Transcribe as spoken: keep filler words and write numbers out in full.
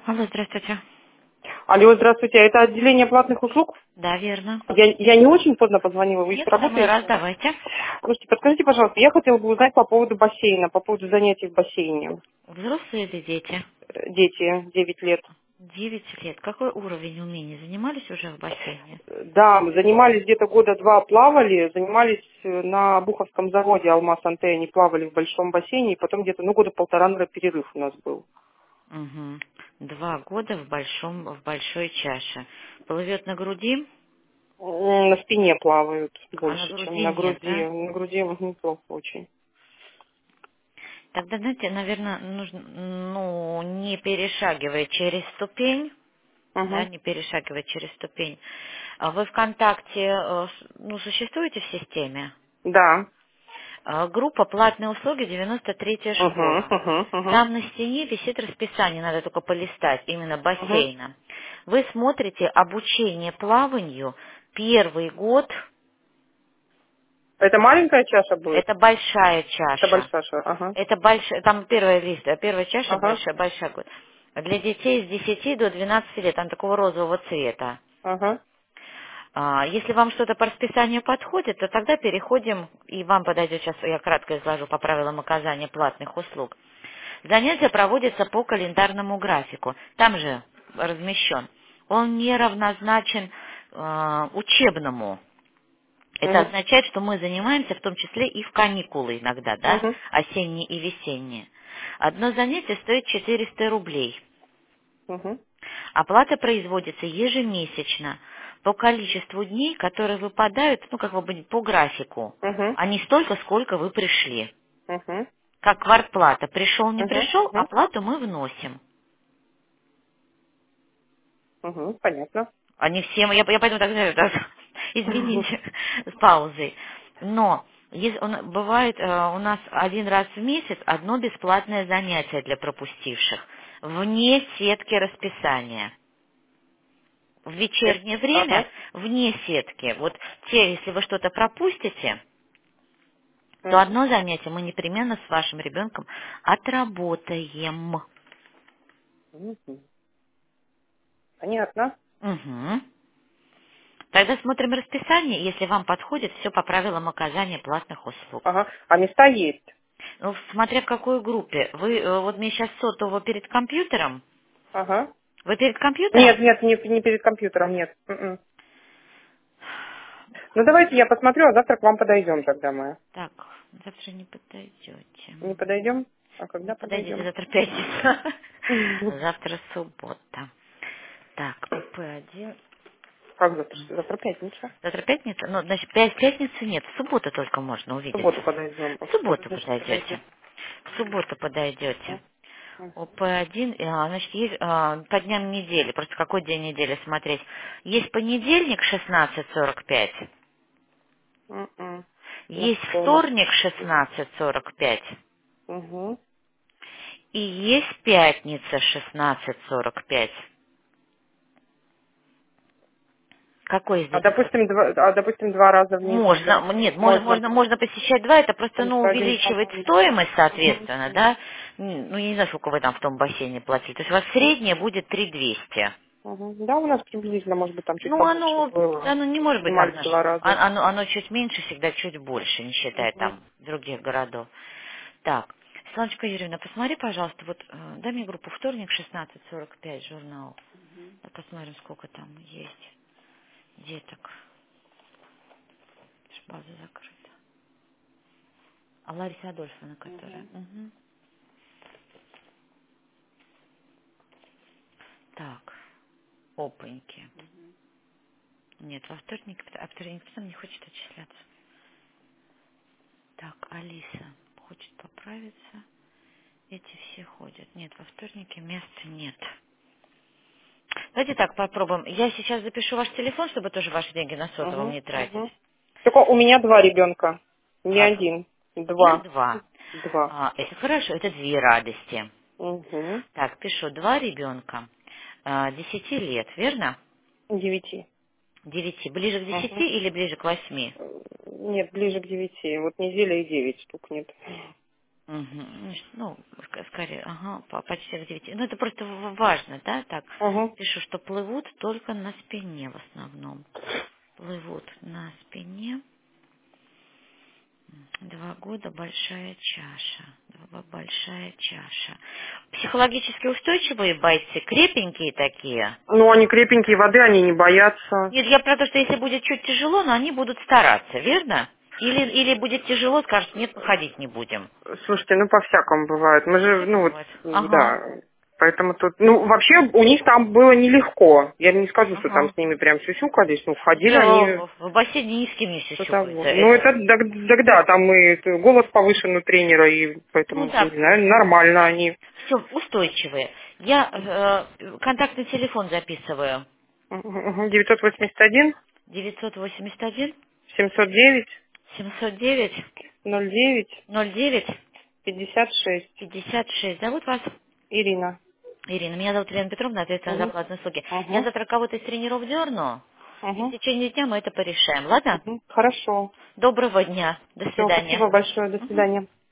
Алло, здравствуйте. Алло, здравствуйте. Это отделение платных услуг? Да, верно. Я, я не очень поздно позвонила, вы еще Нет, в самый раз работаете? давайте. Слушайте, подскажите, пожалуйста, я хотела бы узнать по поводу бассейна, по поводу занятий в бассейне. Взрослые или дети? Э, Дети, девять лет. Девять лет. Какой уровень умений? Занимались уже в бассейне? Э, Да, мы занимались где-то года два, плавали, занимались э, на Буховском заводе Алмаз Антенни, плавали в большом бассейне, и потом где-то, ну, года полтора, наверное, перерыв у нас был. Угу. Два года в большом, в большой чаше. Плывет на груди, М, На спине плавают а на больше, чем груди на нет, груди. да? На груди м, плохо очень. Тогда, знаете, наверное, нужно, ну, не перешагивая через ступень, да, Угу. не перешагивая через ступень. А вы ВКонтакте, э, с- ну, существуете в системе? Да. А, Группа «Платные услуги», девяносто третья Угу, школа. угу, угу, Там на стене висит расписание, надо только полистать, именно угу. бассейна. Вы смотрите обучение плаванию первый год, Это маленькая чаша будет? это большая Это чаша. большая чаша. Ага. Это большая, там первая лист, а первая чаша Ага. большая, большая год. Для детей с десяти до двенадцати лет, там такого розового цвета. Ага. А, Если вам что-то по расписанию подходит, то тогда переходим, и вам подойдет, сейчас я кратко изложу по правилам оказания платных услуг. Занятия проводятся по календарному графику. Там же размещен. Он не равнозначен э, учебному. Это Угу. означает, что мы занимаемся в том числе и в каникулы иногда, да, Угу. осенние и весенние. Одно занятие стоит четыреста рублей. Угу. Оплата производится ежемесячно по количеству дней, которые выпадают, ну, как бы по графику, Угу. а не столько, сколько вы пришли. Угу. Как квартплата. Пришел, не Угу. пришел, Угу. оплату мы вносим. Угу. Понятно. Они все, я, я поэтому так говорю, да, Угу. извините, с паузой. Но есть- он- бывает э, у нас один раз в месяц одно бесплатное занятие для пропустивших, вне сетки расписания. В Э, вечернее время Ага. вне сетки. Вот те, если вы что-то пропустите, то Угу. одно занятие мы непременно с вашим ребенком отработаем. Угу. Понятно. Угу. Тогда смотрим расписание, если вам подходит, все по правилам оказания платных услуг. Ага. А места есть? Ну, смотря в какой группе. Вы, э, вот мне сейчас сотового перед компьютером. Ага. Вы перед Нет, компьютером? нет, не, не перед компьютером, нет. М-м. Ну давайте я посмотрю, а завтра к вам подойдем тогда мы. Так, завтра не подойдете. Не подойдем? А Не когда подойдете, подойдем? завтра пятница. Мгм. Завтра суббота. Так, ОП один. Как завтра? Завтра пятница. Завтра пятница? Ну, значит, пять пятницы нет. В субботу только можно В увидеться. субботу подойдем. В Что субботу значит подойдете. подойдем? В субботу подойдете. Мгм. ОП один, а, значит, есть а, по дням недели. Просто какой день недели смотреть? Есть понедельник шестнадцать сорок пять. М-м. Я Есть дома. вторник шестнадцать сорок пять. Угу. И есть пятница шестнадцать сорок пять. Какой из А этих? допустим, два, а допустим, два раза в Можно, неделю. м, нет, можно, Можно. можно, можно посещать два, это просто, Потому ну, что один час увеличивает будет. стоимость, Мгм. соответственно, да. М, Ну, я не знаю, сколько вы там в том бассейне платили. То есть у вас среднее будет три двести. Мгм. Да, у нас приблизительно, может быть, там чуть Ну, побольше оно, было. оно не может быть Снимались равно. два раза. А- Оно, оно чуть меньше, всегда чуть больше, не считая Мгм. там других городов. Так, Светланочка Юрьевна, посмотри, пожалуйста, вот э, дай мне группу вторник шестнадцать сорок пять журнал. Да, посмотрим, сколько там есть деток. Аж база закрыта. А Лариса Адольфовна, которая. Мгм. Мгм. Так, опаньки. Нет, во вторник, а вторник потом не хочет отчисляться. Так, Алиса хочет поправиться. Эти все ходят. Нет, во вторнике места нет. Давайте так попробуем. Я сейчас запишу ваш телефон, чтобы тоже ваши деньги на сотовом Мгм. не тратить. Мгм. Только у меня два ребенка. Не А, один. их Два. два. Два. А, это хорошо, это две радости. Угу. Так, пишу, два ребенка. А, десяти лет, верно? Девяти. Девяти. Ближе к Угу. десяти или ближе к восьми? Нет, ближе к девяти. Вот неделя и девять штук нет. Мгм. Ну, ск- скорее, ага, по- почти к девяти. Ну, это просто в- важно, да, так? Угу. Пишу, что плывут только на спине в основном. Плывут на спине. Два года большая чаша. Два большая чаша. Психологически устойчивые бойцы, крепенькие такие. Ну, они крепенькие, воды они не боятся. Нет, я про то, что если будет чуть тяжело, но они будут стараться, верно? Или, или будет тяжело, скажут, нет, ходить не будем. Слушайте, ну по-всякому бывает. Мы же, Всякое ну вот, бывает. м, Ага. да. Поэтому тут, ну вообще у них там было нелегко. Я не скажу, что там Ага. с ними прям сюсюкались, ну ходили Не, они в, в бассейне ни с кем не до того. сюсюкаются. Ну это Это, дог- тогда там и это голос повышен у тренера, и ну поэтому, не да, знаю, нормально они. все устойчивые. Я э, контактный телефон записываю. девятьсот восемьдесят один девятьсот восемьдесят один семьсот девять семьсот девять ноль девять ноль девять пятьдесят шесть. пятьдесят шесть. Зовут вас? Ирина. Ирина. Меня зовут Елена Петровна, ответственна за Угу. платные услуги. Я Угу. завтра кого-то из тренеров дерну, и в Угу. течение дня мы это порешаем. Ладно? Угу. Хорошо. Доброго дня. До Все, свидания. спасибо большое. До Мгм. свидания.